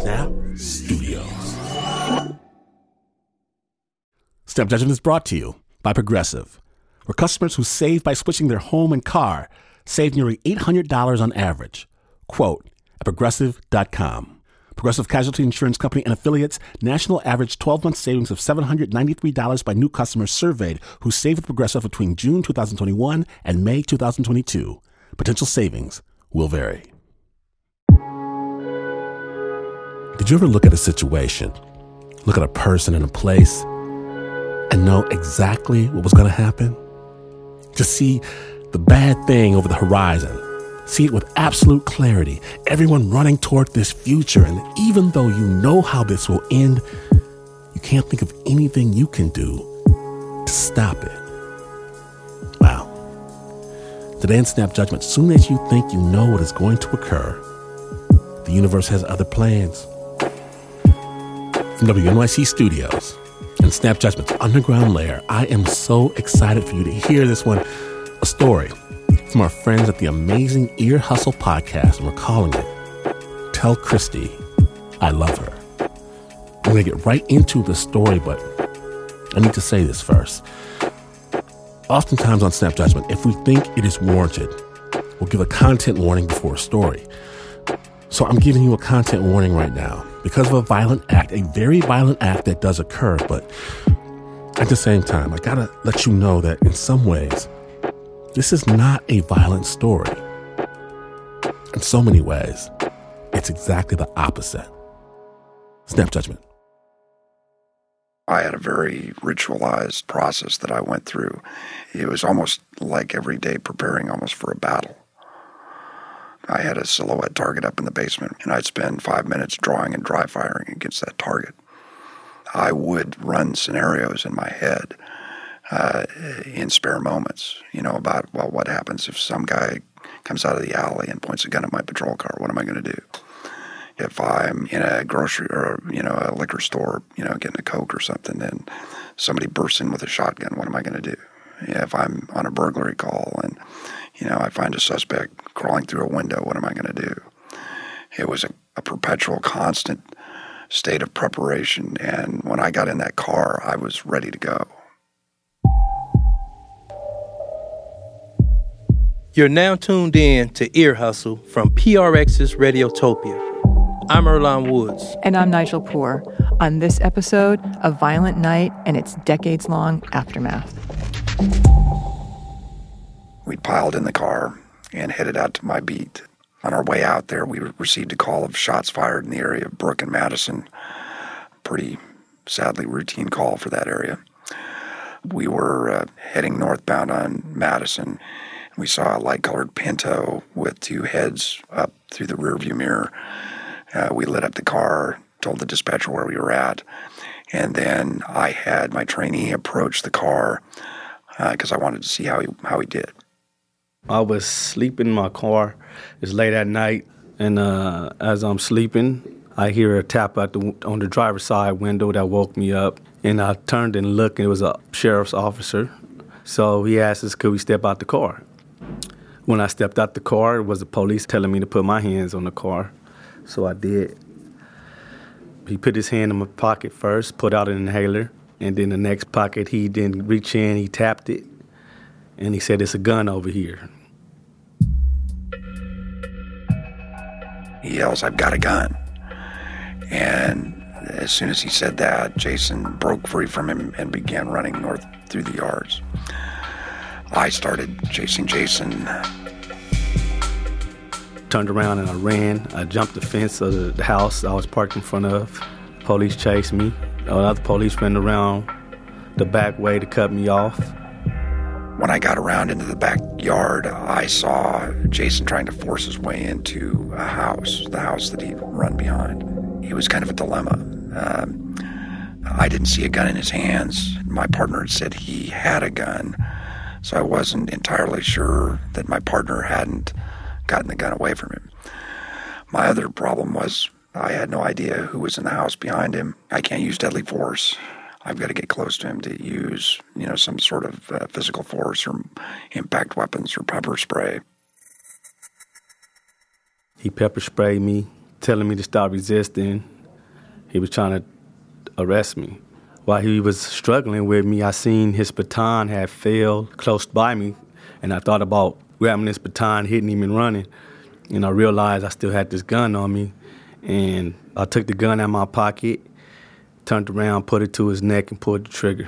Snap Studios. Snap Judgment is brought to you by Progressive, where customers who save by switching their home and car save nearly $800 on average. Quote at Progressive.com. Progressive Casualty Insurance Company and affiliates, national average 12-month savings of $793 by new customers surveyed who saved with Progressive between June 2021 and May 2022. Potential savings will vary. Did you ever look at a situation, look at a person and a place, and know exactly what was going to happen? Just see the bad thing over the horizon. See it with absolute clarity. Everyone running toward this future. And even though you know how this will end, you can't think of anything you can do to stop it. Wow. Today in Snap Judgment, soon as you think you know what is going to occur, the universe has other plans. From WNYC Studios and Snap Judgment's underground lair, I am so excited for you to hear this one. A story from our friends at the amazing Ear Hustle podcast, and we're calling it Tell Christy I Love Her. I'm going to get right into the story, but I need to say this first. Oftentimes on Snap Judgment, if we think it is warranted, we'll give a content warning before a story. So I'm giving you a content warning right now because of a violent act, a very violent act that does occur. But at the same time, I got to let you know that in some ways, this is not a violent story. In so many ways, it's exactly the opposite. Snap Judgment. I had a very ritualized process that I went through. It was almost like every day preparing almost for a battle. I had a silhouette target up in the basement, and I'd spend 5 minutes drawing and dry firing against that target. I would run scenarios in my head in spare moments, about, well, what happens if some guy comes out of the alley and points a gun at my patrol car? What am I going to do? If I'm in a grocery or, a liquor store, getting a Coke or something, and somebody bursts in with a shotgun, what am I going to do? If I'm on a burglary call and, I find a suspect crawling through a window, what am I going to do? It was a perpetual, constant state of preparation. And when I got in that car, I was ready to go. You're now tuned in to Ear Hustle from PRX's Radiotopia. I'm Earlonne Woods. And I'm Nigel Poor on this episode of Violent Night and its decades-long aftermath. We piled in the car and headed out to my beat. On our way out there, we received a call of shots fired in the area of Brook and Madison. Pretty sadly routine call for that area. We were heading northbound on Madison. We saw a light-colored Pinto with two heads up through the rearview mirror. We lit up the car, told the dispatcher where we were at, and then I had my trainee approach the car because I wanted to see how he did. I was sleeping in my car. It's late at night, and as I'm sleeping, I hear a tap on the driver's side window that woke me up, and I turned and looked, and it was a sheriff's officer. So he asked us, could we step out the car? When I stepped out the car, it was the police telling me to put my hands on the car. So I did. He put his hand in my pocket first, put out an inhaler, and then the next pocket, he didn't reach in, he tapped it, and he said, it's a gun over here. He yells, I've got a gun. And as soon as he said that, Jason broke free from him and began running north through the yards. I started chasing Jason. Turned around and I ran. I jumped the fence of the house I was parked in front of. Police chased me. Other police ran around the back way to cut me off. When I got around into the backyard, I saw Jason trying to force his way into a house, the house that he'd run behind. It was kind of a dilemma. I didn't see a gun in his hands. My partner had said he had a gun, so I wasn't entirely sure that my partner hadn't gotten the gun away from him. My other problem was I had no idea who was in the house behind him. I can't use deadly force. I've got to get close to him to use, some sort of physical force or impact weapons or pepper spray. He pepper sprayed me telling me to stop resisting. He was trying to arrest me. While he was struggling with me, I seen his baton had fell close by me, and I thought about grabbing this baton, hitting him and running. And I realized I still had this gun on me, and I took the gun out of my pocket, turned around, put it to his neck, and pulled the trigger.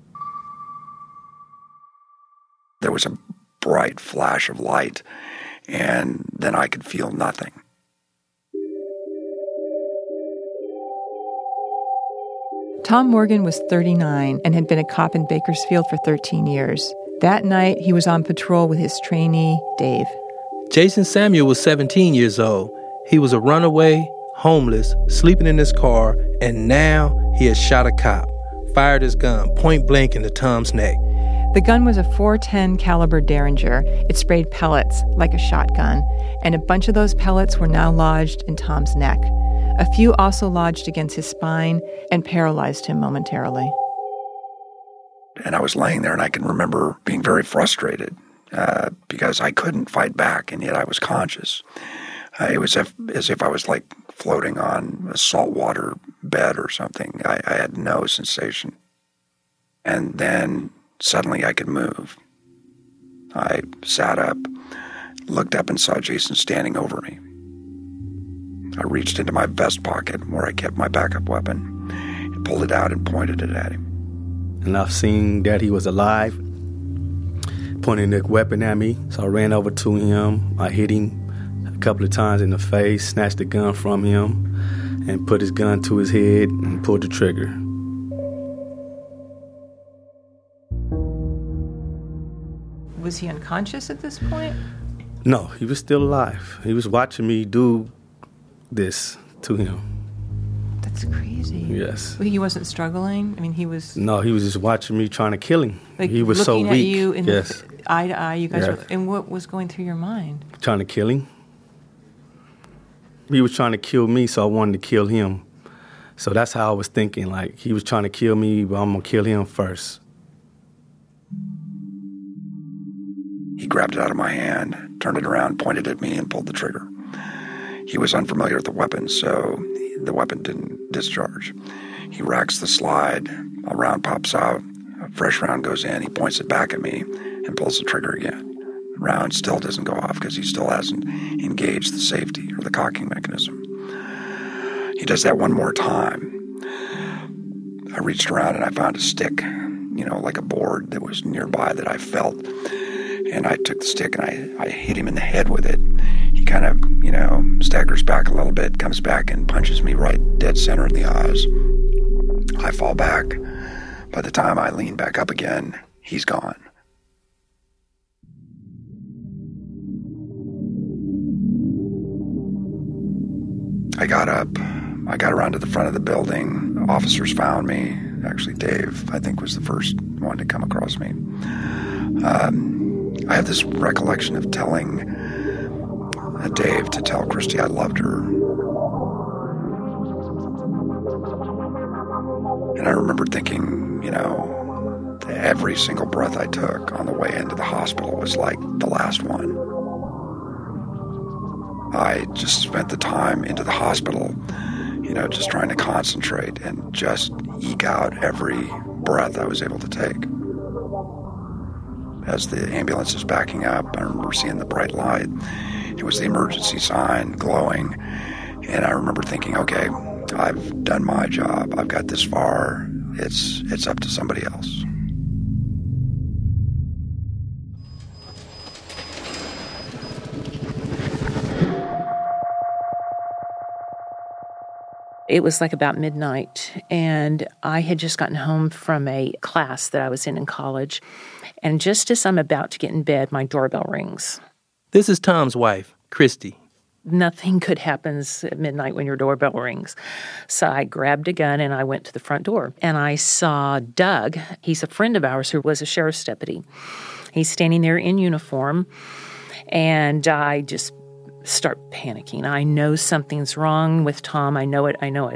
There was a bright flash of light, and then I could feel nothing. Tom Morgan was 39 and had been a cop in Bakersfield for 13 years. That night, he was on patrol with his trainee, Dave. Jason Samuel was 17 years old. He was a runaway, homeless, sleeping in his car, and now he had shot a cop, fired his gun point blank into Tom's neck. The gun was a .410 caliber Derringer. It sprayed pellets like a shotgun, and a bunch of those pellets were now lodged in Tom's neck. A few also lodged against his spine and paralyzed him momentarily. And I was laying there, and I can remember being very frustrated because I couldn't fight back, and yet I was conscious. It was as if I was like floating on a saltwater bed or something. I had no sensation. And then suddenly I could move. I sat up, looked up and saw Jason standing over me. I reached into my vest pocket where I kept my backup weapon and pulled it out and pointed it at him. And I've seen that he was alive, pointing the weapon at me. So I ran over to him. I hit him a couple of times in the face, snatched the gun from him, and put his gun to his head and pulled the trigger. Was he unconscious at this point? No, he was still alive. He was watching me do this to him. That's crazy. Yes. He wasn't struggling? I mean, he was... No, he was just watching me trying to kill him. Like he was so weak. Looking at you in yes. eye to eye, you guys yes. were... And what was going through your mind? Trying to kill him. He was trying to kill me, so I wanted to kill him. So that's how I was thinking. Like, he was trying to kill me, but I'm going to kill him first. He grabbed it out of my hand, turned it around, pointed at me, and pulled the trigger. He was unfamiliar with the weapon, so the weapon didn't discharge. He racks the slide, a round pops out, a fresh round goes in, he points it back at me, and pulls the trigger again. The round still doesn't go off because he still hasn't engaged the safety or the cocking mechanism. He does that one more time. I reached around and I found a stick, like a board that was nearby that I felt. And I took the stick and I hit him in the head with it. He kind of, staggers back a little bit, comes back and punches me right dead center in the eyes. I fall back. By the time I lean back up again, he's gone. I got up. I got around to the front of the building. Officers found me. Actually, Dave, I think, was the first one to come across me. I have this recollection of telling Dave to tell Christy I loved her. And I remember thinking, every single breath I took on the way into the hospital was like the last one. I just spent the time into the hospital, just trying to concentrate and just eke out every breath I was able to take. As the ambulance is backing up, I remember seeing the bright light. It was the emergency sign glowing. And I remember thinking, okay, I've done my job. I've got this far. It's up to somebody else. It was like about midnight, and I had just gotten home from a class that I was in college. And just as I'm about to get in bed, my doorbell rings. This is Tom's wife, Christy. Nothing good happens at midnight when your doorbell rings. So I grabbed a gun and I went to the front door. And I saw Doug. He's a friend of ours who was a sheriff's deputy. He's standing there in uniform, and I just start panicking. I know something's wrong with Tom. I know it.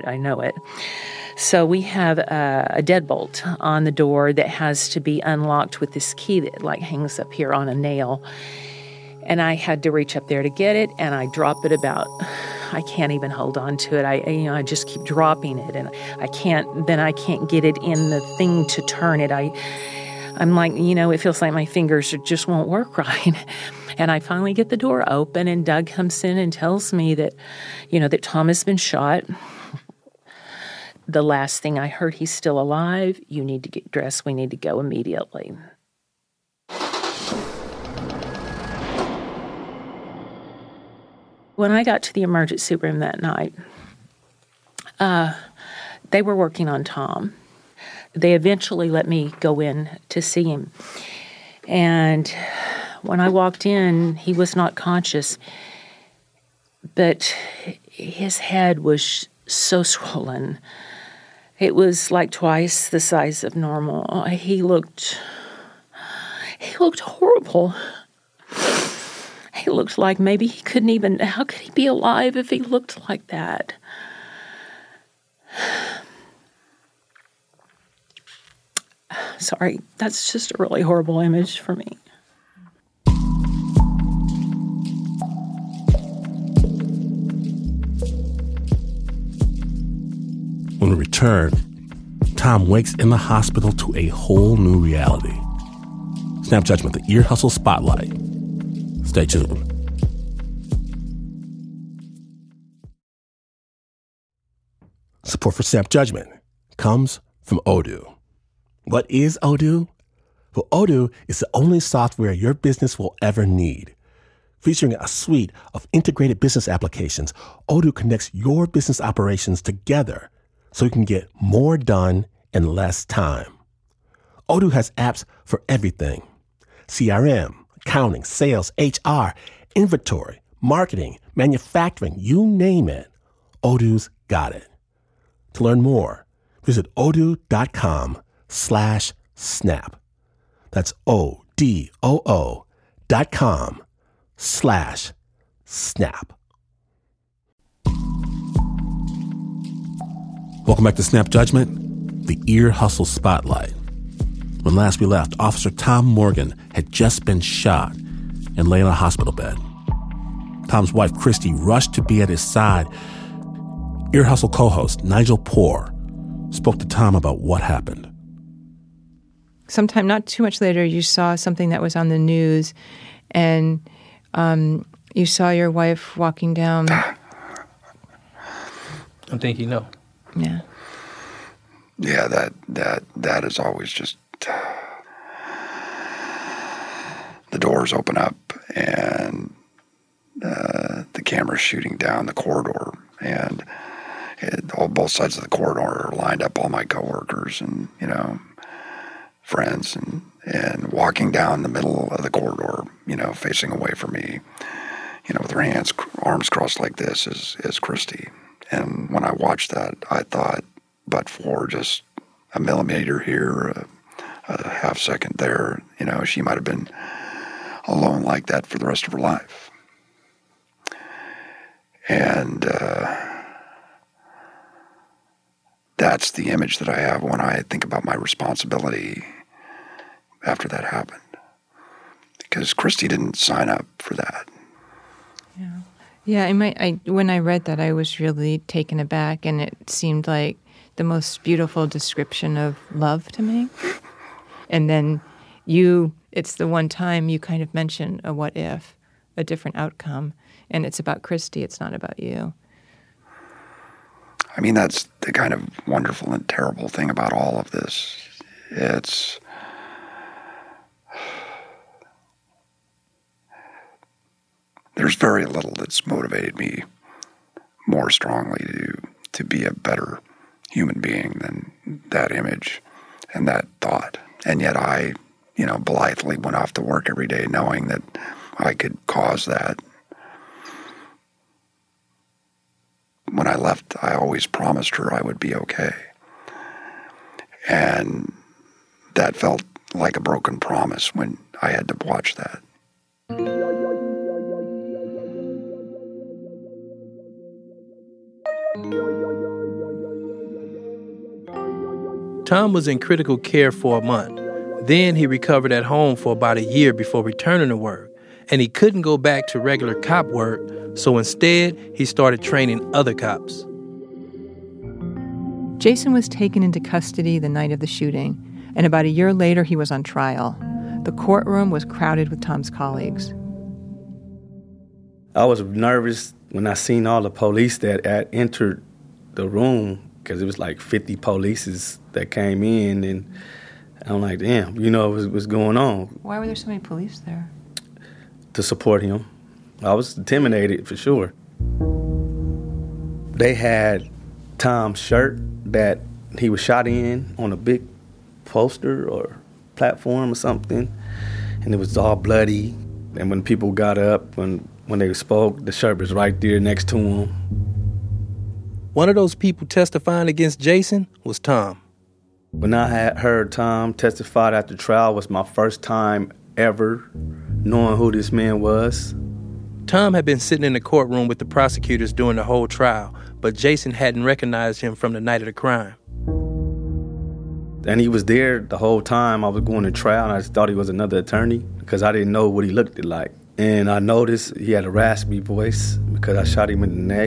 So we have a deadbolt on the door that has to be unlocked with this key that hangs up here on a nail. And I had to reach up there to get it, and I drop it about I can't even hold on to it. I just keep dropping it, and I can't get it in the thing to turn it. I'm like, it feels like my fingers just won't work right. And I finally get the door open, and Doug comes in and tells me that, that Tom has been shot. The last thing I heard, he's still alive. You need to get dressed. We need to go immediately. When I got to the emergency room that night, they were working on Tom. They eventually let me go in to see him. And when I walked in, he was not conscious, but his head was so swollen. It was like twice the size of normal. He looked horrible. He looked like maybe he couldn't even, how could he be alive if he looked like that? Sorry, that's just a really horrible image for me. When we return, Tom wakes in the hospital to a whole new reality. Snap Judgment, the Ear Hustle Spotlight. Stay tuned. Support for Snap Judgment comes from Odoo. What is Odoo? Well, Odoo is the only software your business will ever need. Featuring a suite of integrated business applications, Odoo connects your business operations together so you can get more done in less time. Odoo has apps for everything: CRM, accounting, sales, HR, inventory, marketing, manufacturing, you name it. Odoo's got it. To learn more, visit odoo.com/snap. That's odoo.com/snap. Welcome back to Snap Judgment, the Ear Hustle Spotlight. When last we left, Officer Tom Morgan had just been shot and lay in a hospital bed. Tom's wife, Christy, rushed to be at his side. Ear Hustle co-host Nigel Poor spoke to Tom about what happened. Sometime not too much later, you saw something that was on the news, and you saw your wife walking down. I think you know. Yeah. Yeah, that is always just... The doors open up, and the camera's shooting down the corridor, and both sides of the corridor are lined up, all my coworkers and, friends, and walking down the middle of the corridor, facing away from me, with her arms crossed like this is Christy. And when I watched that, I thought, but for just a millimeter here, a half second there, she might have been alone like that for the rest of her life. And that's the image that I have when I think about my responsibility after that happened. Because Christy didn't sign up for that. Yeah. Yeah, when I read that, I was really taken aback, and it seemed like the most beautiful description of love to me. And then it's the one time you kind of mention a what if, a different outcome, and it's about Christy, it's not about you. I mean, that's the kind of wonderful and terrible thing about all of this. There's very little that's motivated me more strongly to be a better human being than that image and that thought. And yet I, blithely went off to work every day knowing that I could cause that. When I left, I always promised her I would be okay. And that felt like a broken promise when I had to watch that. Tom was in critical care for a month. Then he recovered at home for about a year before returning to work. and he couldn't go back to regular cop work, so instead, he started training other cops. Jason was taken into custody the night of the shooting, and about a year later, he was on trial. The courtroom was crowded with Tom's colleagues. I was nervous when I seen all the police that had entered the room, because it was like 50 police that came in, and I'm like, damn, what's going on? Why were there so many police there? To support him. I was intimidated for sure. They had Tom's shirt that he was shot in on a big poster or platform or something, and it was all bloody. And when people got up, when they spoke, the shirt was right there next to him. One of those people testifying against Jason was Tom. When I had heard Tom testify at the trial, was my first time ever knowing who this man was. Tom had been sitting in the courtroom with the prosecutors during the whole trial, but Jason hadn't recognized him from the night of the crime. And he was there the whole time I was going to trial, and I just thought he was another attorney because I didn't know what he looked like. And I noticed he had a raspy voice because I shot him in the neck.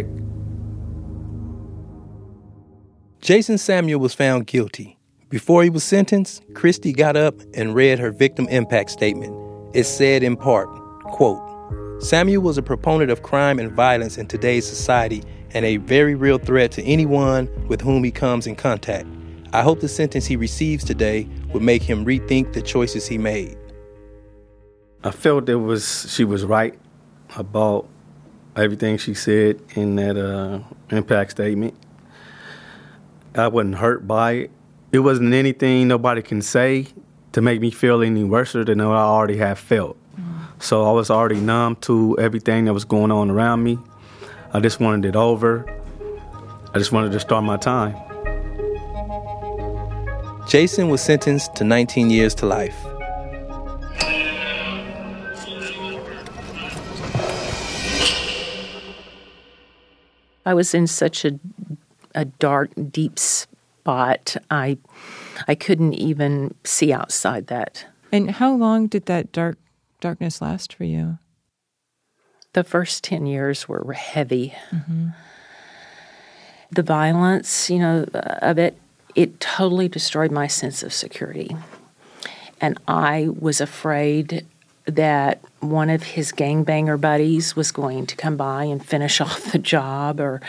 Jason Samuel was found guilty. Before he was sentenced, Christy got up and read her victim impact statement. It said in part, quote, "Samuel was a proponent of crime and violence in today's society and a very real threat to anyone with whom he comes in contact. I hope the sentence he receives today would make him rethink the choices he made." I felt she was right about everything she said in that impact statement. I wasn't hurt by it. It wasn't anything nobody can say to make me feel any worse than what I already have felt. So I was already numb to everything that was going on around me. I just wanted it over. I just wanted to start my time. Jason was sentenced to 19 years to life. I was in such a dark, deep spot. I couldn't even see outside that. And how long did that darkness last for you? The first 10 years were heavy. Mm-hmm. The violence, of it totally destroyed my sense of security. And I was afraid that one of his gangbanger buddies was going to come by and finish off the job, or,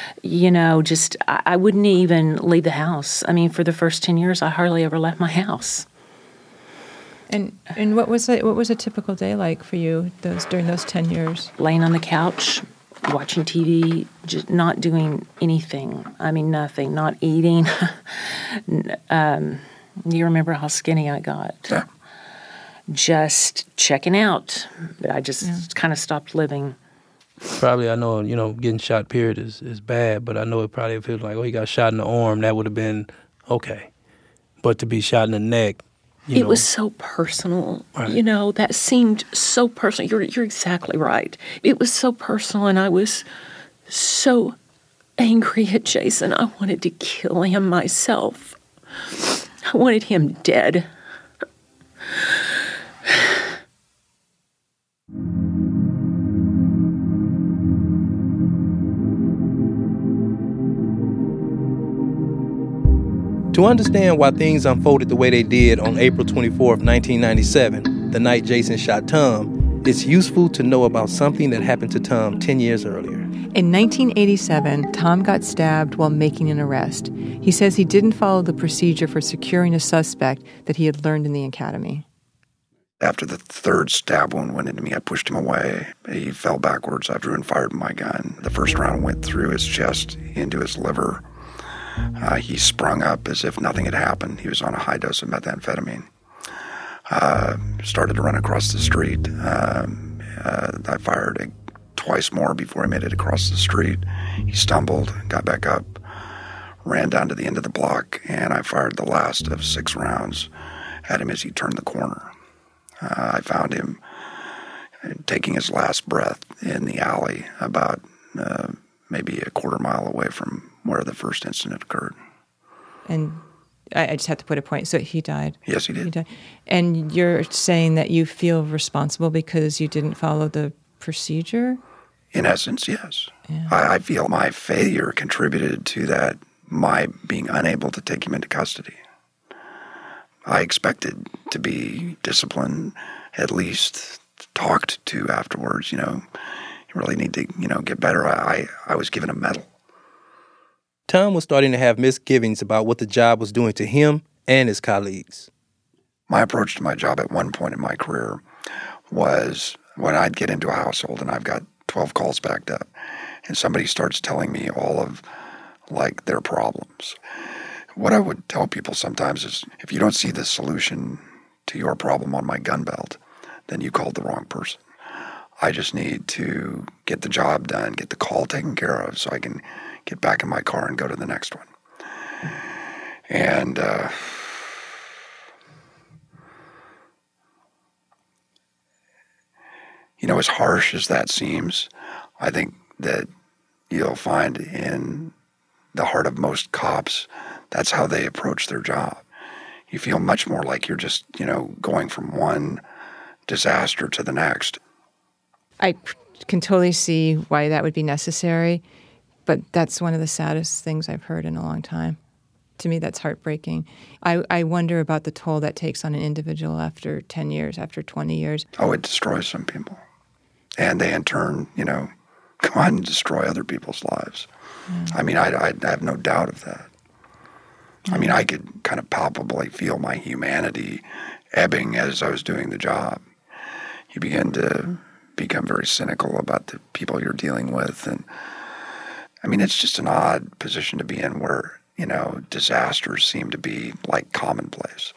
I wouldn't even leave the house. I mean, for the first 10 years, I hardly ever left my house. And what was a typical day like for you during those 10 years? Laying on the couch, watching TV, just not doing anything. I mean, nothing. Not eating. You remember how skinny I got? Yeah. Just checking out. But I just kind of stopped living. Probably, I know, getting shot, period, is bad, but I know it probably feels like, he got shot in the arm. That would have been okay. But to be shot in the neck, it was so personal. Right. That seemed so personal. You're exactly right. It was so personal, and I was so angry at Jason. I wanted to kill him myself. I wanted him dead. To understand why things unfolded the way they did on April 24th, 1997, the night Jason shot Tom, it's useful to know about something that happened to Tom 10 years earlier. In 1987, Tom got stabbed while making an arrest. He says he didn't follow the procedure for securing a suspect that he had learned in the academy. After the third stab wound went into me, I pushed him away. He fell backwards. I drew and fired my gun. The first round went through his chest into his liver. He sprung up as if nothing had happened. He was on a high dose of methamphetamine. Started to run across the street. I fired twice more before he made it across the street. He stumbled, got back up, ran down to the end of the block, and I fired the last of 6 rounds at him as he turned the corner. I found him taking his last breath in the alley about maybe a quarter mile away from where the first incident occurred. And I just have to put a point. So he died. Yes, he did. He died. And you're saying that you feel responsible because you didn't follow the procedure? In essence, yes. Yeah. I feel my failure contributed to that, my being unable to take him into custody. I expected to be disciplined, at least talked to afterwards, you really need to, get better. I was given a medal. Tom was starting to have misgivings about what the job was doing to him and his colleagues. My approach to my job at one point in my career was when I'd get into a household and I've got 12 calls backed up and somebody starts telling me all of, their problems. What I would tell people sometimes is, if you don't see the solution to your problem on my gun belt, then you called the wrong person. I just need to get the job done, get the call taken care of so I can get back in my car and go to the next one. And as harsh as that seems, I think that you'll find in the heart of most cops, that's how they approach their job. You feel much more like you're just, going from one disaster to the next. I can totally see why that would be necessary, but that's one of the saddest things I've heard in a long time. To me, that's heartbreaking. I wonder about the toll that takes on an individual after 10 years, after 20 years. Oh, it destroys some people. And they, in turn, go on and destroy other people's lives. I mean, I have no doubt of that. I mean, I could kind of palpably feel my humanity ebbing as I was doing the job. You begin to become very cynical about the people you're dealing with. And I mean, it's just an odd position to be in where, disasters seem to be like commonplace.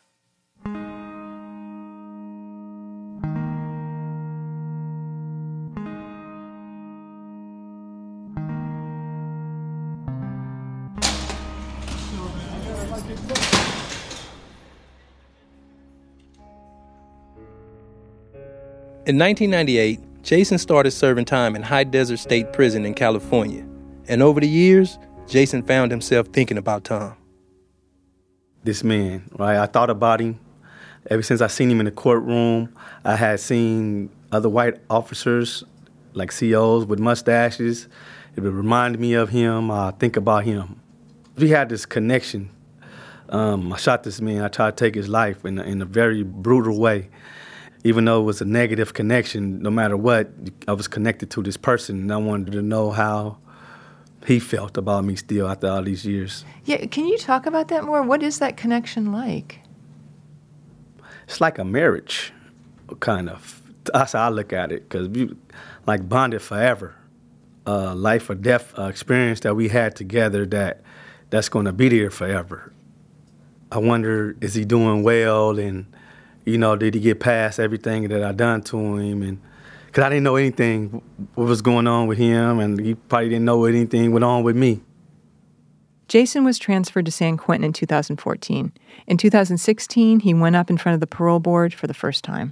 In 1998, Jason started serving time in High Desert State Prison in California. And over the years, Jason found himself thinking about Tom. This man, right? I thought about him. Ever since I seen him in the courtroom, I had seen other white officers, like COs with mustaches. It would remind me of him. I think about him. We had this connection. I shot this man. I tried to take his life in a very brutal way. Even though it was a negative connection, no matter what, I was connected to this person, and I wanted to know how he felt about me still after all these years. Yeah, can you talk about that more? What is that connection like? It's like a marriage, kind of. That's how I look at it, because we like bonded forever. Life or death experience that we had together that's going to be there forever. I wonder, is he doing well, and did he get past everything that I done to him? And because I didn't know anything what was going on with him, and he probably didn't know anything went on with me. Jason was transferred to San Quentin in 2014. In 2016, he went up in front of the parole board for the first time.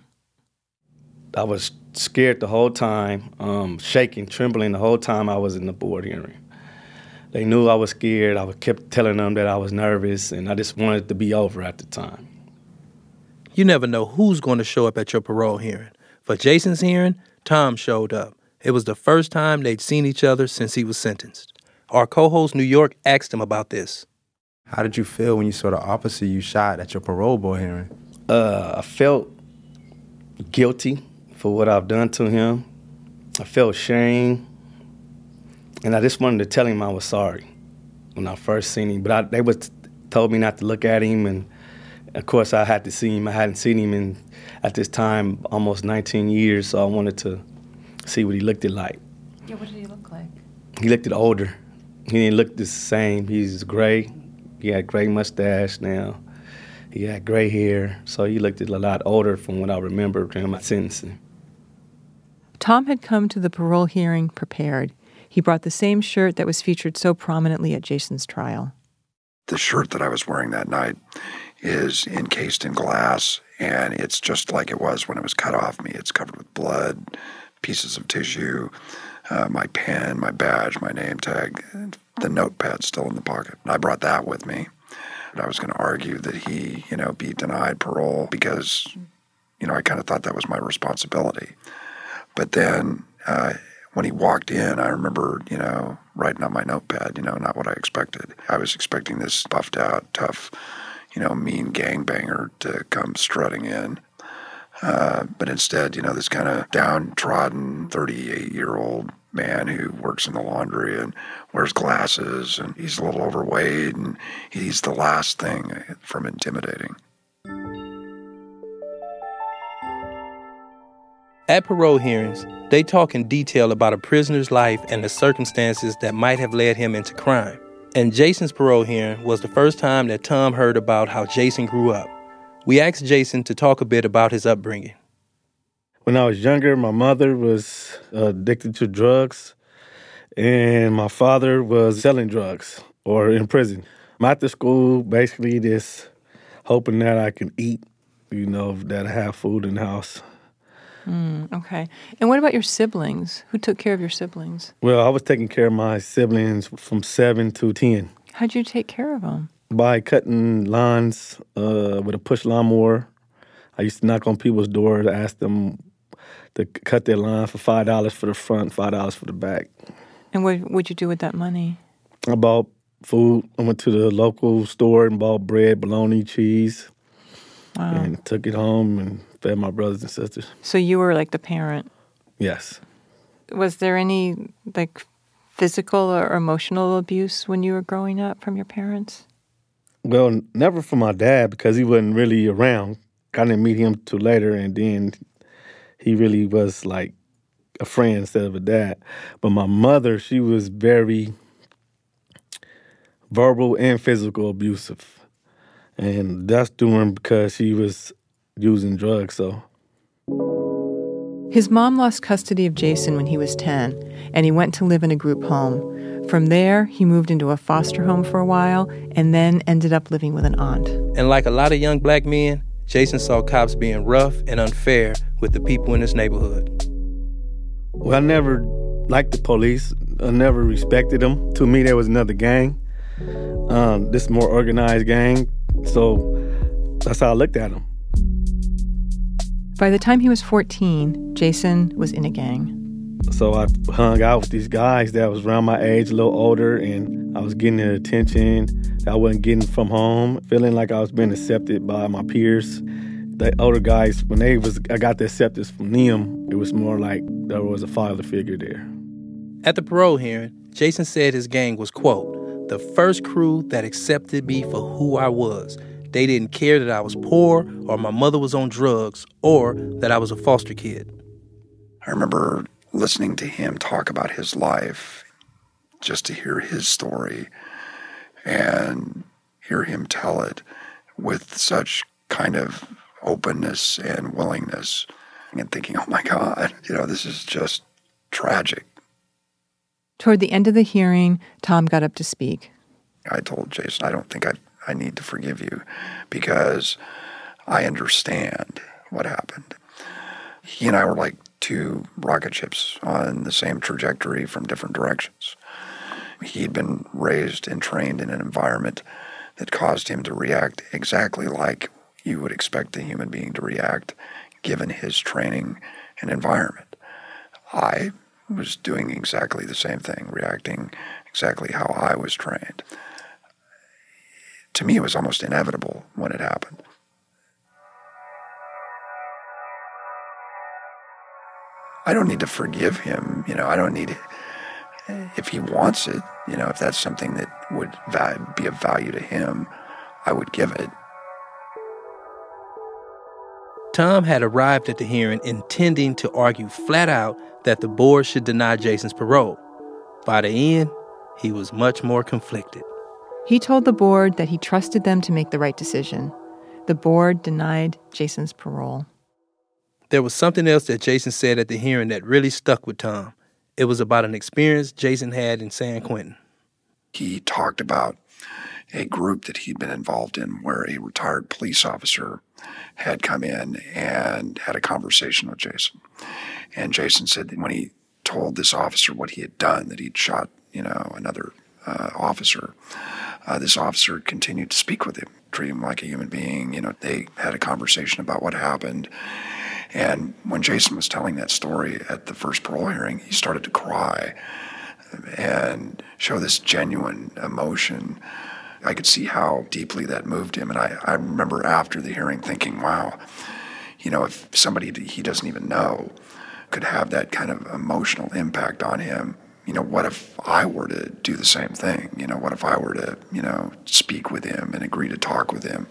I was scared the whole time, shaking, trembling the whole time I was in the board hearing. They knew I was scared. I kept telling them that I was nervous, and I just wanted it to be over at the time. You never know who's going to show up at your parole hearing. For Jason's hearing, Tom showed up. It was the first time they'd seen each other since he was sentenced. Our co-host New York asked him about this. How did you feel when you saw the officer you shot at your parole board hearing? I felt guilty for what I've done to him. I felt shame. And I just wanted to tell him I was sorry when I first seen him. But they told me not to look at him, and of course, I had to see him. I hadn't seen him at this time, almost 19 years, so I wanted to see what he looked like. Yeah, what did he look like? He looked older. He didn't look the same. He's gray. He had gray mustache now. He had gray hair, so he looked a lot older from what I remember of him at sentencing. Tom had come to the parole hearing prepared. He brought the same shirt that was featured so prominently at Jason's trial. The shirt that I was wearing that night is encased in glass, and it's just like it was when it was cut off me. It's covered with blood, pieces of tissue, my pen, my badge, my name tag, and the notepad still in the pocket. I brought that with me. I was going to argue that he, be denied parole because, I kind of thought that was my responsibility. But then when he walked in, I remember, writing on my notepad, not what I expected. I was expecting this buffed out, tough, mean gangbanger to come strutting in. But instead, this kind of downtrodden 38-year-old man who works in the laundry and wears glasses, and he's a little overweight, and he's the last thing from intimidating. At parole hearings, they talk in detail about a prisoner's life and the circumstances that might have led him into crime. And Jason's parole hearing was the first time that Tom heard about how Jason grew up. We asked Jason to talk a bit about his upbringing. When I was younger, my mother was addicted to drugs, and my father was selling drugs or in prison. I'm after school, basically just hoping that I can eat, that I have food in the house. Okay. And what about your siblings? Who took care of your siblings? Well, I was taking care of my siblings from 7 to 10. How'd you take care of them? By cutting lawns with a push lawnmower. I used to knock on people's doors to ask them to cut their lawn for $5 for the front, $5 for the back. And what would you do with that money? I bought food. I went to the local store and bought bread, bologna, cheese, and took it home and fed my brothers and sisters. So you were like the parent? Yes. Was there any physical or emotional abuse when you were growing up from your parents? Well, never from my dad because he wasn't really around. I didn't meet him till later, and then he really was like a friend instead of a dad. But my mother, she was very verbal and physical abusive. And that's doing because she was using drugs, so. His mom lost custody of Jason when he was 10, and he went to live in a group home. From there, he moved into a foster home for a while and then ended up living with an aunt. And like a lot of young black men, Jason saw cops being rough and unfair with the people in his neighborhood. Well, I never liked the police. I never respected them. To me, there was another gang. This more organized gang. So that's how I looked at them. By the time he was 14, Jason was in a gang. So I hung out with these guys that was around my age, a little older, and I was getting the attention that I wasn't getting from home, feeling like I was being accepted by my peers. The older guys, when I got the acceptance from them, it was more like there was a father figure there. At the parole hearing, Jason said his gang was, quote, the first crew that accepted me for who I was. They didn't care that I was poor or my mother was on drugs or that I was a foster kid. I remember listening to him talk about his life, just to hear his story and hear him tell it with such kind of openness and willingness, and thinking, oh my God, this is just tragic. Toward the end of the hearing, Tom got up to speak. I told Jason, I don't think I need to forgive you because I understand what happened. He and I were like two rocket ships on the same trajectory from different directions. He'd been raised and trained in an environment that caused him to react exactly like you would expect a human being to react given his training and environment. I was doing exactly the same thing, reacting exactly how I was trained. To me, it was almost inevitable when it happened. I don't need to forgive him. I don't need it. If he wants it, if that's something that would be of value to him, I would give it. Tom had arrived at the hearing intending to argue flat out that the board should deny Jason's parole. By the end, he was much more conflicted. He told the board that he trusted them to make the right decision. The board denied Jason's parole. There was something else that Jason said at the hearing that really stuck with Tom. It was about an experience Jason had in San Quentin. He talked about a group that he'd been involved in where a retired police officer had come in and had a conversation with Jason. And Jason said that when he told this officer what he had done, that he'd shot, another officer. This officer continued to speak with him, treat him like a human being. They had a conversation about what happened. And when Jason was telling that story at the first parole hearing, he started to cry and show this genuine emotion. I could see how deeply that moved him. And I remember after the hearing thinking, wow, if somebody he doesn't even know could have that kind of emotional impact on him, what if I were to do the same thing? What if I were to, speak with him and agree to talk with him?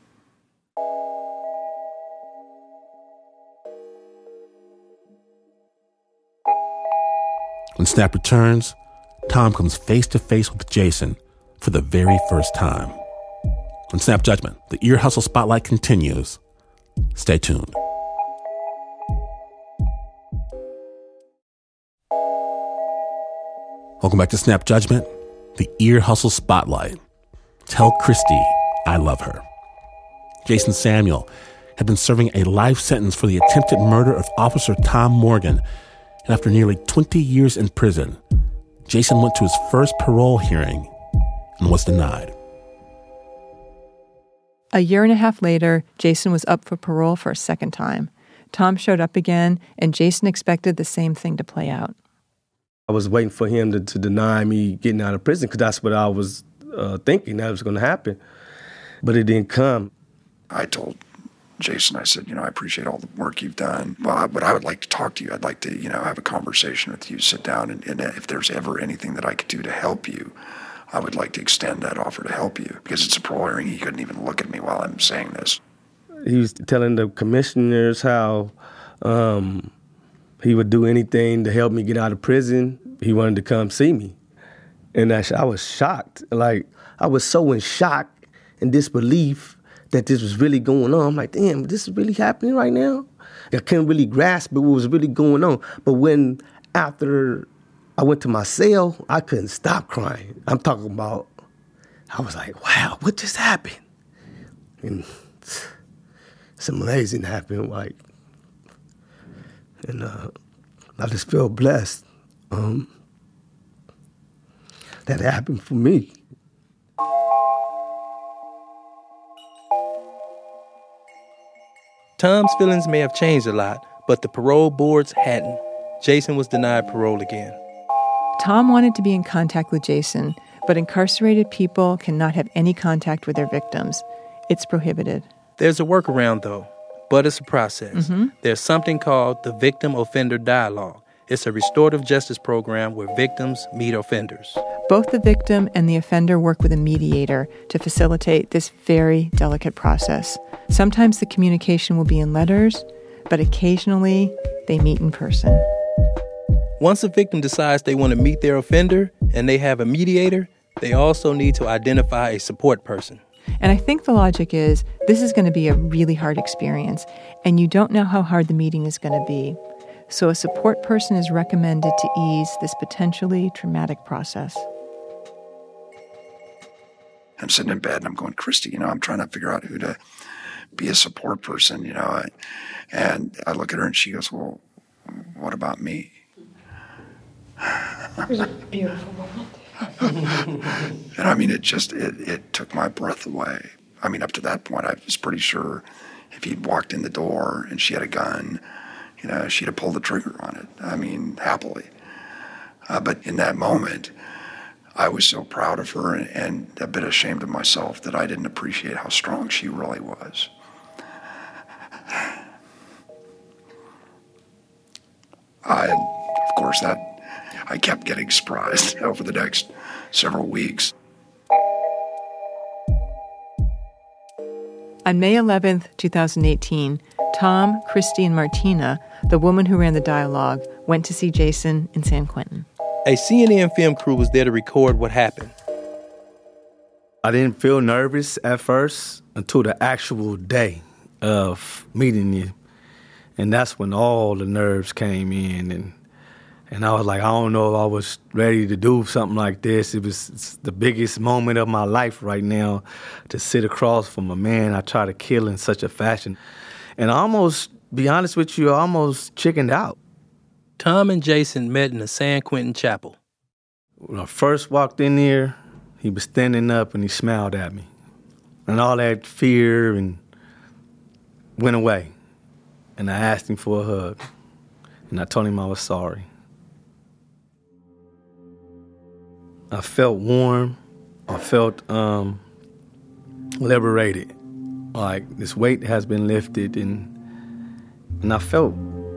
When Snap returns, Tom comes face to face with Jason for the very first time. On Snap Judgment, the Ear Hustle Spotlight continues. Stay tuned. Welcome back to Snap Judgment, the Ear Hustle Spotlight. Tell Christy I love her. Jason Samuel had been serving a life sentence for the attempted murder of Officer Tom Morgan. And after nearly 20 years in prison, Jason went to his first parole hearing and was denied. A year and a half later, Jason was up for parole for a second time. Tom showed up again, and Jason expected the same thing to play out. I was waiting for him to deny me getting out of prison because that's what I was thinking that was going to happen. But it didn't come. I told Jason, I said, I appreciate all the work you've done. Well, but I would like to talk to you. I'd like to, have a conversation with you, sit down, and if there's ever anything that I could do to help you, I would like to extend that offer to help you. Because it's a parole hearing, he couldn't even look at me while I'm saying this. He was telling the commissioners how he would do anything to help me get out of prison. He wanted to come see me. And I was shocked. Like, I was so in shock and disbelief that this was really going on. I'm like, damn, this is really happening right now? I couldn't really grasp what was really going on. But after I went to my cell, I couldn't stop crying. I'm talking about, I was like, wow, what just happened? And it's amazing happened, and I just feel blessed that happened for me. Tom's feelings may have changed a lot, but the parole boards hadn't. Jason was denied parole again. Tom wanted to be in contact with Jason, but incarcerated people cannot have any contact with their victims. It's prohibited. There's a workaround, though, but it's a process. There's something called the Victim Offender Dialogue. It's a restorative justice program where victims meet offenders. Both the victim and the offender work with a mediator to facilitate this very delicate process. Sometimes the communication will be in letters, but occasionally they meet in person. Once a victim decides they want to meet their offender and they have a mediator, they also need to identify a support person. And I think the logic is this is going to be a really hard experience, and you don't know how hard the meeting is going to be. So a support person is recommended to ease this potentially traumatic process. I'm sitting in bed and I'm going, Christy, I'm trying to figure out who to be a support person, And I look at her and she goes, well, what about me? It was a beautiful moment. And it took my breath away. Up to that point, I was pretty sure if he'd walked in the door and she had a gun, she'd have pulled the trigger on it. Happily. But in that moment, I was so proud of her and a bit ashamed of myself that I didn't appreciate how strong she really was. Of course, I kept getting surprised over the next several weeks. On May 11th, 2018, Tom, Christy, and Martina, the woman who ran the dialogue, went to see Jason in San Quentin. A CNN film crew was there to record what happened. I didn't feel nervous at first until the actual day of meeting you. And that's when all the nerves came in. And I was like, I don't know if I was ready to do something like this. It's the biggest moment of my life right now to sit across from a man I try to kill in such a fashion. And I almost, be honest with you, I almost chickened out. Tom and Jason met in the San Quentin Chapel. When I first walked in there, he was standing up and he smiled at me. And all that fear and went away. And I asked him for a hug. And I told him I was sorry. I felt warm. I felt liberated. Like this weight has been lifted, and I felt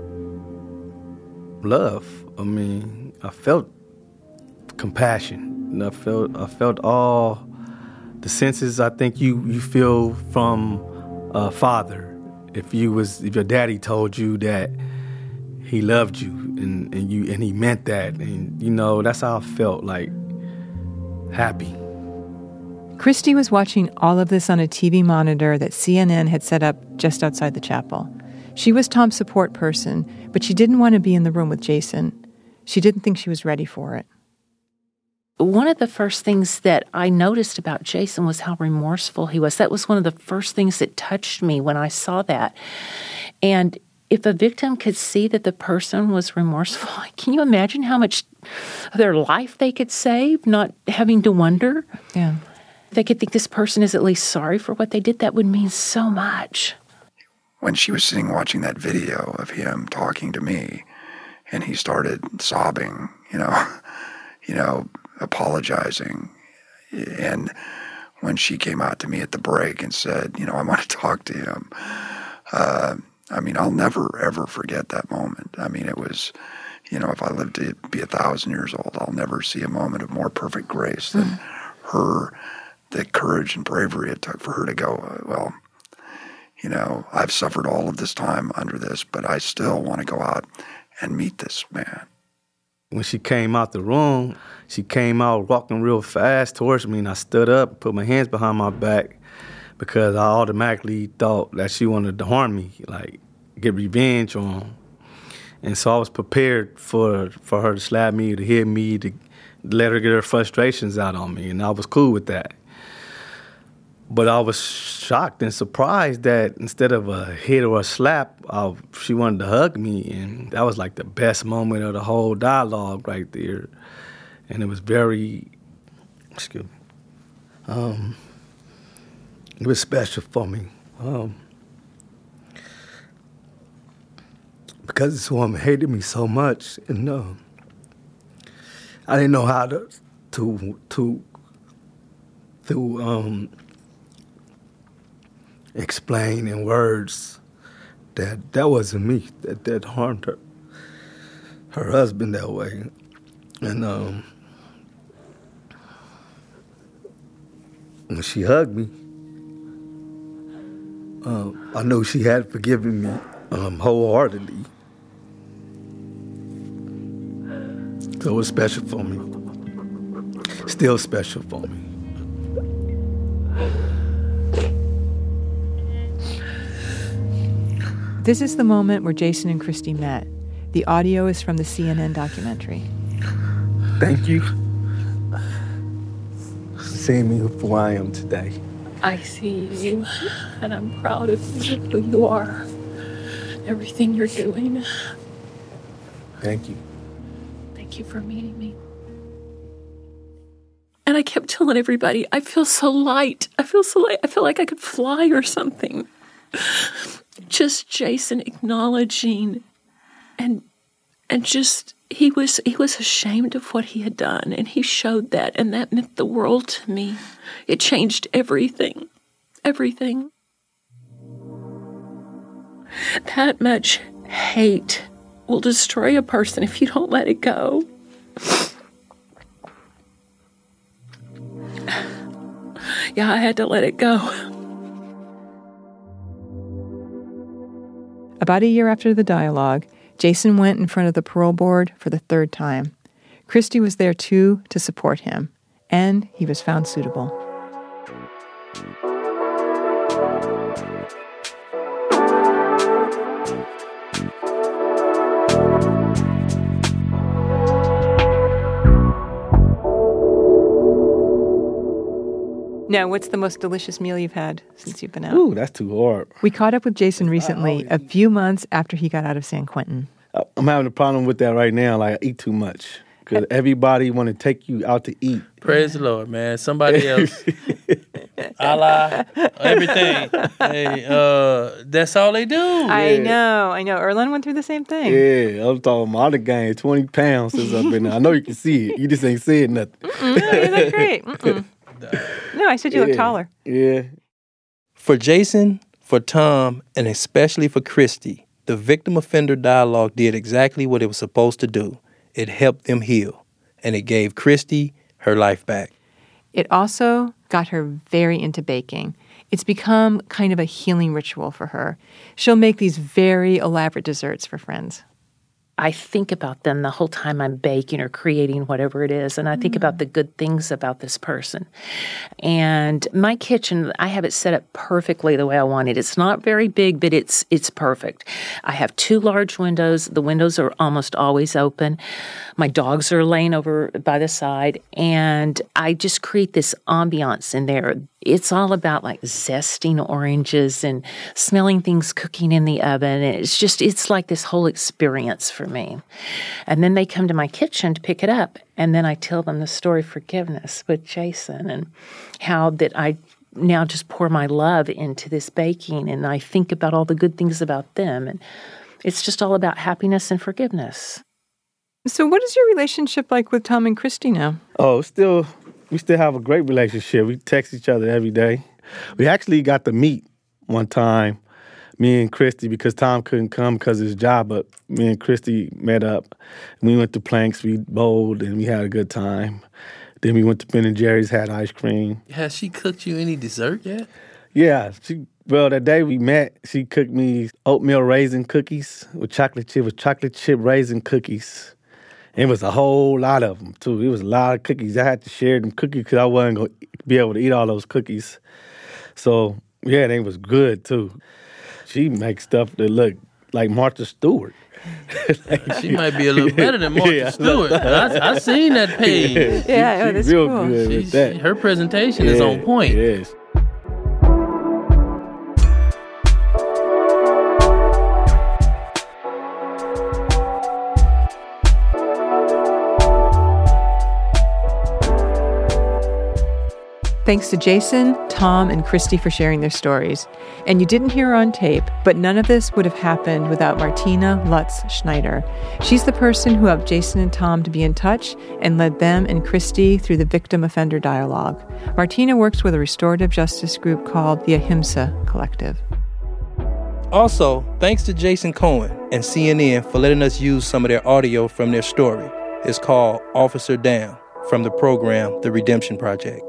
love. I mean, I felt compassion. And I felt all the senses I think you feel from a father. If your daddy told you that he loved you and he meant that, and that's how I felt, like happy. Christy was watching all of this on a TV monitor that CNN had set up just outside the chapel. She was Tom's support person, but she didn't want to be in the room with Jason. She didn't think she was ready for it. One of the first things that I noticed about Jason was how remorseful he was. That was one of the first things that touched me when I saw that. And if a victim could see that the person was remorseful, can you imagine how much of their life they could save, not having to wonder? Yeah. If they could think this person is at least sorry for what they did, that would mean so much. When she was sitting watching that video of him talking to me, and he started sobbing, apologizing. And when she came out to me at the break and said, I want to talk to him, I'll never, ever forget that moment. It was, if I live to be 1,000 years old, I'll never see a moment of more perfect grace than the courage and bravery it took for her to go, I've suffered all of this time under this, but I still want to go out and meet this man. When she came out the room, she came out walking real fast towards me, and I stood up, put my hands behind my back, because I automatically thought that she wanted to harm me, like get revenge on. And so I was prepared for her to slap me, to hit me, to let her get her frustrations out on me, and I was cool with that. But I was shocked and surprised that instead of a hit or a slap, she wanted to hug me. And that was like the best moment of the whole dialogue right there. And it was very, it was special for me. Because this woman hated me so much, and I didn't know how to explain in words that wasn't me, that harmed her husband that way. And when she hugged me, I knew she had forgiven me wholeheartedly. So it was special for me. Still special for me. This is the moment where Jason and Christy met. The audio is from the CNN documentary. Thank you for seeing me for who I am today. I see you, and I'm proud of you, who you are, everything you're doing. Thank you. Thank you for meeting me. And I kept telling everybody, I feel so light. I feel like I could fly or something. Just Jason acknowledging and just he was ashamed of what he had done, and he showed that, and that meant the world to me. It changed everything. Everything. That much hate will destroy a person if you don't let it go. Yeah, I had to let it go. About a year after the dialogue, Jason went in front of the parole board for the third time. Christy was there too to support him, and he was found suitable. Now, what's the most delicious meal you've had since you've been out? Ooh, that's too hard. We caught up with Jason recently, a few months after he got out of San Quentin. I'm having a problem with that right now. Like, I eat too much because everybody want to take you out to eat. Praise the Lord, man. Somebody else. Allah, everything. Hey, that's all they do. I know. Erlen went through the same thing. Yeah, I'm talking about the gained 20 pounds since I've been there. I know you can see it. You just ain't saying nothing. No, you look great. No, I said you look taller. Yeah. For Jason, for Tom, and especially for Christy, the victim offender dialogue did exactly what it was supposed to do. It helped them heal, and it gave Christy her life back. It also got her very into baking. It's become kind of a healing ritual for her. She'll make these very elaborate desserts for friends. I think about them the whole time I'm baking or creating whatever it is, and I think about the good things about this person. And my kitchen, I have it set up perfectly the way I want it. It's not very big, but it's perfect. I have 2 large windows. The windows are almost always open. My dogs are laying over by the side, and I just create this ambiance in there. It's all about like zesting oranges and smelling things cooking in the oven. And it's like this whole experience for me. And then they come to my kitchen to pick it up. And then I tell them the story of forgiveness with Jason and how that I now just pour my love into this baking. And I think about all the good things about them. And it's just all about happiness and forgiveness. So what is your relationship like with Tom and Christy now? Oh, we still have a great relationship. We text each other every day. We actually got to meet one time, me and Christy, because Tom couldn't come because of his job, but me and Christy met up. And we went to Planks, we bowled, and we had a good time. Then we went to Ben & Jerry's, had ice cream. Has she cooked you any dessert yet? Yeah, that day we met, she cooked me oatmeal raisin cookies with chocolate chip raisin cookies. It was a whole lot of them, too. It was a lot of cookies. I had to share them cookies because I wasn't going to be able to eat all those cookies. So, yeah, they was good, too. She makes stuff that look like Martha Stewart. She might be a little better than Martha Stewart. I seen that page. Yeah, that's real cool. Good with that. Her presentation is on point. Yes. Thanks to Jason, Tom, and Christy for sharing their stories. And you didn't hear her on tape, but none of this would have happened without Martina Lutz Schneider. She's the person who helped Jason and Tom to be in touch and led them and Christy through the victim offender dialogue. Martina works with a restorative justice group called the Ahimsa Collective. Also, thanks to Jason Cohen and CNN for letting us use some of their audio from their story. It's called Officer Down, from the program The Redemption Project.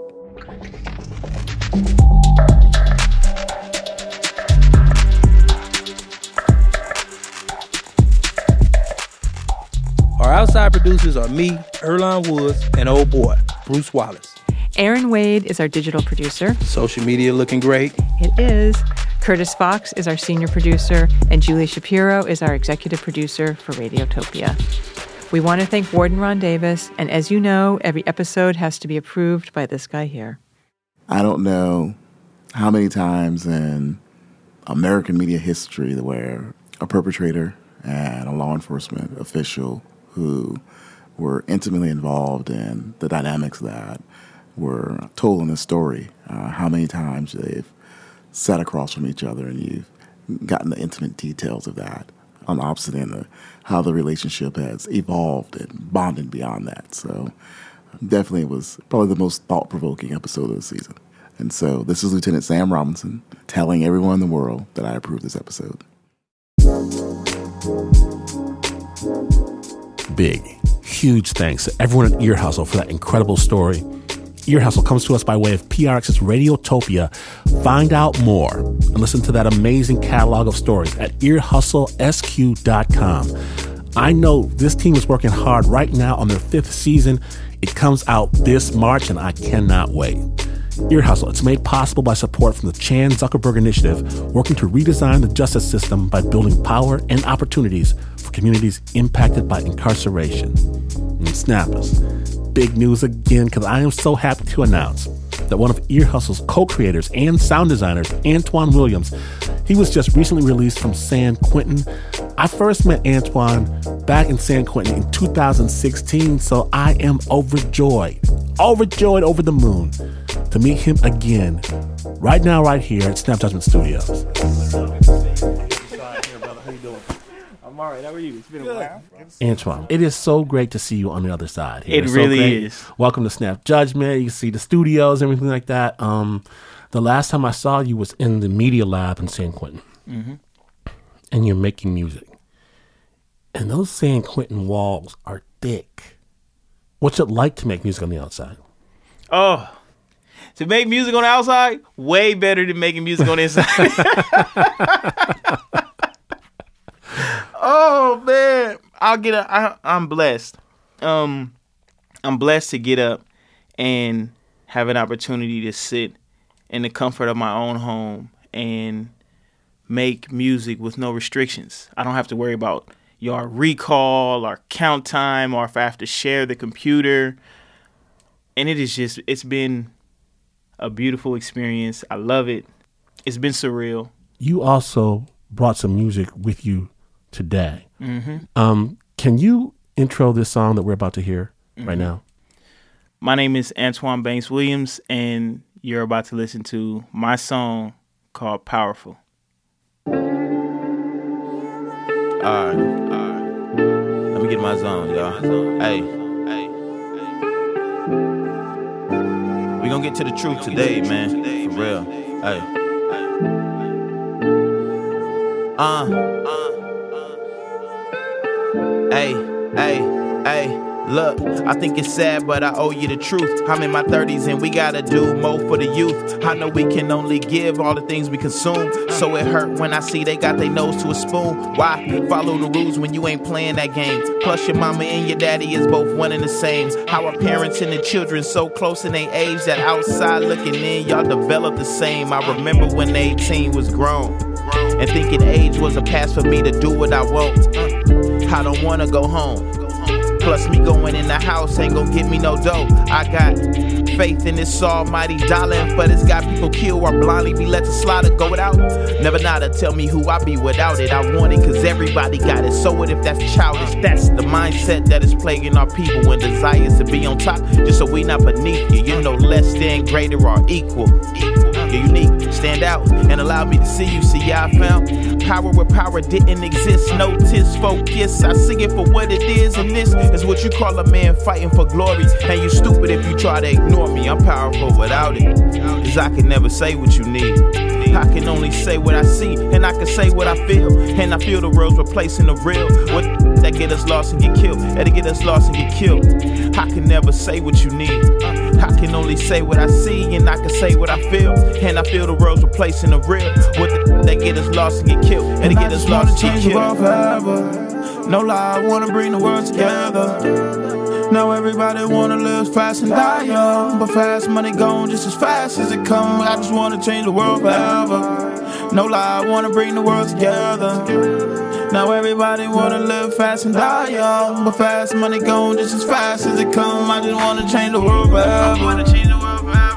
Our outside producers are me, Earlonne Woods, and old boy, Bruce Wallace. Aaron Wade is our digital producer. Social media looking great. It is. Curtis Fox is our senior producer, and Julie Shapiro is our executive producer for Radiotopia. We want to thank Warden Ron Davis, and as you know, every episode has to be approved by this guy here. I don't know how many times in American media history where a perpetrator and a law enforcement official who were intimately involved in the dynamics that were told in the story, how many times they've sat across from each other and you've gotten the intimate details of that. On the opposite end, how the relationship has evolved and bonded beyond that. So definitely it was probably the most thought-provoking episode of the season. And so this is Lieutenant Sam Robinson telling everyone in the world that I approve this episode. Big, huge thanks to everyone at Ear Hustle for that incredible story. Ear Hustle comes to us by way of PRX's Radiotopia. Find out more and listen to that amazing catalog of stories at earhustlesq.com. I know this team is working hard right now on their 5th season. It comes out this March, and I cannot wait. Ear Hustle, it's made possible by support from the Chan Zuckerberg Initiative, working to redesign the justice system by building power and opportunities for communities impacted by incarceration. And snappers, big news again, because I am so happy to announce that one of Ear Hustle's co-creators and sound designers, Antoine Williams, He was just recently released from San Quentin. I first met Antoine back in San Quentin in 2016, so I am overjoyed over the moon to meet him again right now, right here at Snap Judgment Studios. I'm all right. How are you? It's been a while. Antoine, it is so great to see you on the other side here. It really is. Welcome to Snap Judgment. You can see the studios, everything like that. The last time I saw you was in the media lab in San Quentin. Mm-hmm. And you're making music. And those San Quentin walls are thick. What's it like to make music on the outside? Oh, to make music on the outside, way better than making music on the inside. Oh man, I'm blessed. I'm blessed to get up and have an opportunity to sit in the comfort of my own home and make music with no restrictions. I don't have to worry about your recall or count time or if I have to share the computer. And it's been a beautiful experience. I love it. It's been surreal. You also brought some music with you today. Mm-hmm. Can you intro this song that we're about to hear right now? My name is Antoine Banks Williams, and you're about to listen to my song called Powerful. All right. Let me get in my zone, y'all. Hey. We gonna get to the truth today, man. For real. Hey. Hey, look, I think it's sad, but I owe you the truth. I'm in my 30s and we gotta do more for the youth. I know we can only give all the things we consume, so it hurt when I see they got their nose to a spoon. Why follow the rules when you ain't playing that game? Plus your mama and your daddy is both one and the same. How are parents and the children so close in their age that outside looking in, y'all develop the same? I remember when 18 was grown and thinking age was a pass for me to do what I want. I don't wanna go home. Plus me going in the house ain't gon' get me no dough. I got faith in this almighty dollar, but it's got people killed or blindly be let to slaughter. Go without, never nada tell me who I be without it. I want it cause everybody got it. So what if that's childish? That's the mindset that is plaguing our people and desires to be on top just so we not beneath you. You know less than, greater, or equal. You're unique, stand out, and allow me to see you. See, I found power where power didn't exist. Notice, focus, I see it for what it is. And this is what you call a man fighting for glory. And you stupid if you try to ignore me. I'm powerful without it, cause I can never say what you need. I can only say what I see, and I can say what I feel. And I feel the world's replacing the real. What that get us lost and get killed, that'll get us lost and get killed. I can never say what you need. I can only say what I see, and I can say what I feel. And I feel the world's replacing the real. What that get us lost and get killed, that'll get us lost and get killed. Forever. No lie, I wanna bring the world together. Now everybody wanna live fast and die young, but fast money gone just as fast as it come. I just wanna change the world forever. No lie, I wanna bring the world together. Now everybody wanna live fast and die young, but fast money gone just as fast as it come. I just wanna change the world forever. I wanna change the world forever.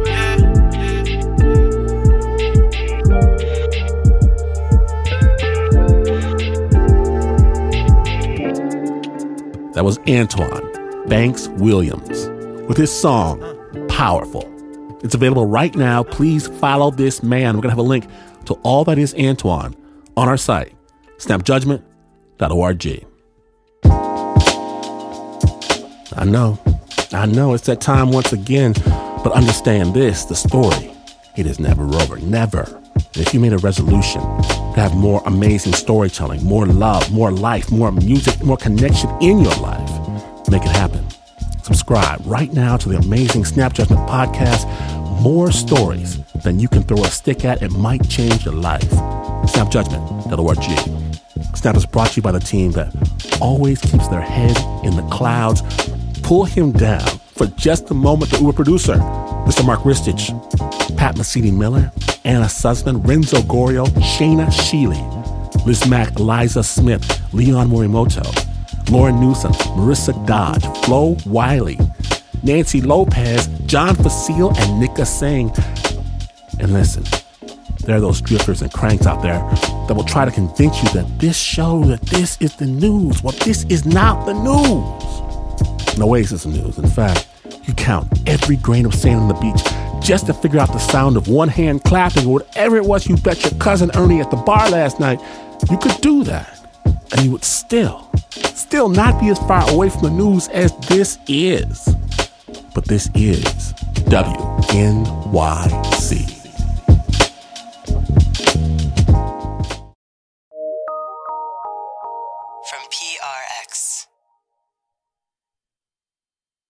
That was Antoine Banks Williams with his song, Powerful. It's available right now. Please follow this man. We're going to have a link to all that is Antoine on our site, snapjudgment.org. I know, it's that time once again, but understand this, the story, it is never over, never. And if you made a resolution to have more amazing storytelling, more love, more life, more music, more connection in your life, make it happen. Subscribe right now to the amazing Snap Judgment podcast. More stories than you can throw a stick at. It might change your life. Snapjudgment.org. Snap is brought to you by the team that always keeps their head in the clouds. Pull him down for just a moment, the Uber producer, Mr. Mark Ristich, Pat Mesiti-Miller, Anna Sussman, Renzo Gorio, Shayna Sheely, Liz Mack, Liza Smith, Leon Morimoto, Lauren Newsom, Marissa Dodge, Flo Wiley, Nancy Lopez, John Facile, and Nika Singh. And listen, There are those drifters and cranks out there that will try to convince you that this show, that this is the news. Well, this is not the news. No way is this the news. In fact, you count every grain of sand on the beach just to figure out the sound of one hand clapping or whatever it was you bet your cousin Ernie at the bar last night. You could do that, and you would still not be as far away from the news as this is. But this is WNYC. From PRX.